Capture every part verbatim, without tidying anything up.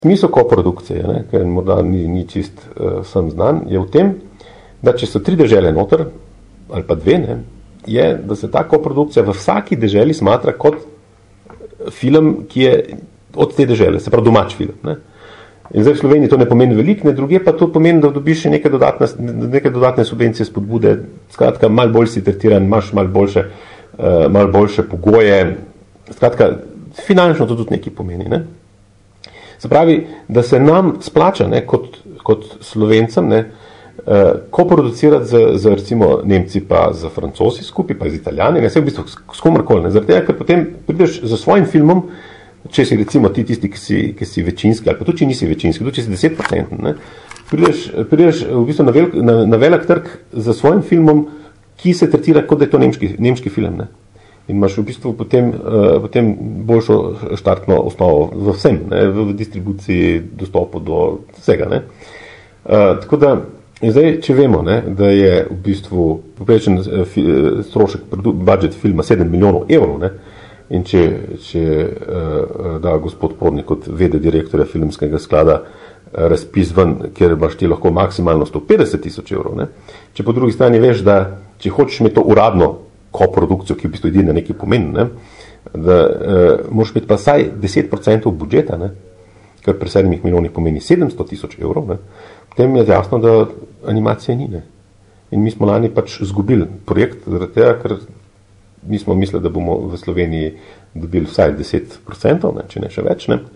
Smisel koprodukcije, ne, ker morda ni, ni čist uh, sem znan, je v tem, da če so tri dežele noter, ali pa dve, ne, je, da se ta koprodukcija v vsaki deželi smatra kot film, ki je od te dežele, se pravi domač film. Ne. In zdaj v Sloveniji to ne pomeni veliko, ne druge pa to pomeni, da dobiš še neke dodatne, neke dodatne subvencije, spodbude, skratka, malo bolj si tretiran, imaš malo boljše, uh, malo boljše pogoje, skratka, finančno to tudi nekaj pomeni, ne. Se pravi, da se nam splača, ne, kot, kot Slovencem, ne, uh, koproducirati z, z recimo Nemci pa z Francozi skupaj, pa z Italijani, ne, vse v bistvu s komarkoli, ne, zaradi tega, ker potem prideš za svojim filmom, če si recimo ti tisti, ki si, ki si večinski, ali pa tudi, če nisi večinski, tudi, če si deset procentov, ne, prideš, prideš v bistvu na, vel, na, na velik trg za svojim filmom, ki se tretira, kot da je to nemški, nemški film, ne. In imaš v bistvu potem, uh, potem boljšo štartno osnovo v vsem, ne, v distribuciji, dostopu do vsega. Ne. Uh, tako da, zdaj, če vemo, ne, da je v bistvu poprečen fi, strošek, budžet filma sedem milijonov evrov, ne, in če, če uh, da gospod Prodnik kot vede direktorja filmskega sklada uh, razpis ven, kjer imaš ti lahko maksimalno sto petdeset tisoč evrov, ne, če po drugi strani veš, da če hočeš imeti to uradno koprodukcijo, ki v bistvu edina nekaj pomeni, ne, da uh, moraš imeti pa vsaj deset procentov budžeta, ne, kar pri sedmih milijonih pomeni sedemsto tisoč evrov, ne, potem je jasno, da animacije ni. Ne. In mi smo lani pač izgubili projekt, zaradi tega, ker mi smo mislili, da bomo v Sloveniji dobili vsaj deset procentov, ne, če ne še več. Ne.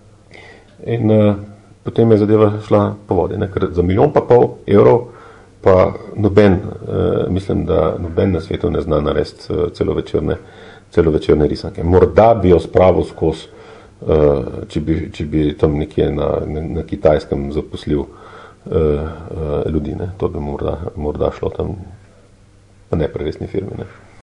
In uh, potem je zadeva šla po vodi, ne, ker za milijon pa pol evrov pa noben, uh, mislim, da noben na svetu ne zna narediti uh, celovečerne, celovečerne risanke. Morda bi jo spravil skozi, uh, če, bi, če bi tam nekje na, na, na Kitajskem zaposlil uh, uh, ljudi. Ne. To bi morda, morda šlo tam, pa ne pri resni firmi. Ne.